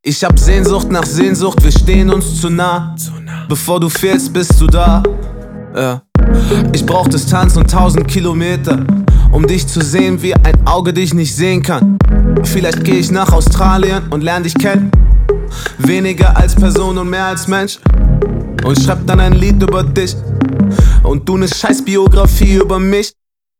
Ich hab Sehnsucht nach Sehnsucht, wir stehen uns zu nah. Bevor du fehlst, bist du da. Ja. Ich brauch Distanz und 1000 Kilometer, um dich zu sehen, wie ein Auge dich nicht sehen kann. Vielleicht geh ich nach Australien und lern dich kennen. Weniger als Person und mehr als Mensch. Und schreib dann ein Lied über dich und du ne scheiß Biografie über mich.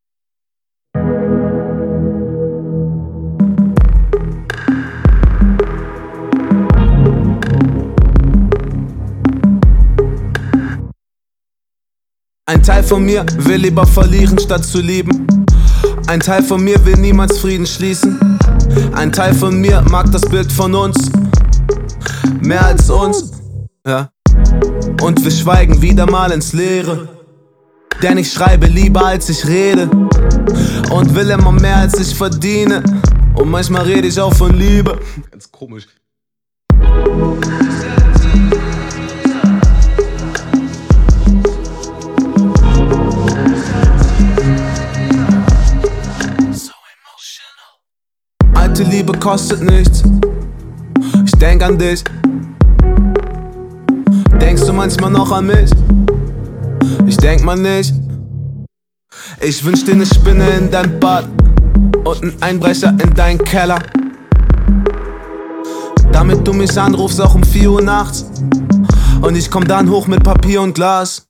Ein Teil von mir will lieber verlieren, statt zu lieben. Ein Teil von mir will niemals Frieden schließen. Ein Teil von mir mag das Bild von uns mehr als uns, ja. Und wir schweigen wieder mal ins Leere. Denn ich schreibe lieber als ich rede und will immer mehr als ich verdiene. Und manchmal rede ich auch von Liebe. Ganz komisch. Alte Liebe kostet nichts. Ich denk an dich. Denkst du manchmal noch an mich? Ich denk mal nicht. Ich wünsch dir ne Spinne in dein Bad und einen Einbrecher in deinen Keller, damit du mich anrufst auch um 4 Uhr nachts. Und ich komm dann hoch mit Papier und Glas.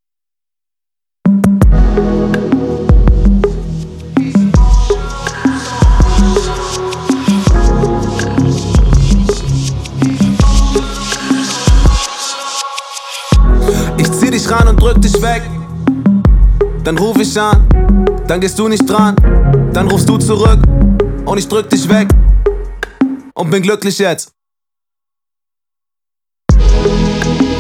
Ich zieh dich ran und drück dich weg. Dann ruf ich an, dann gehst du nicht dran. Dann rufst du zurück und ich drück dich weg und bin glücklich jetzt.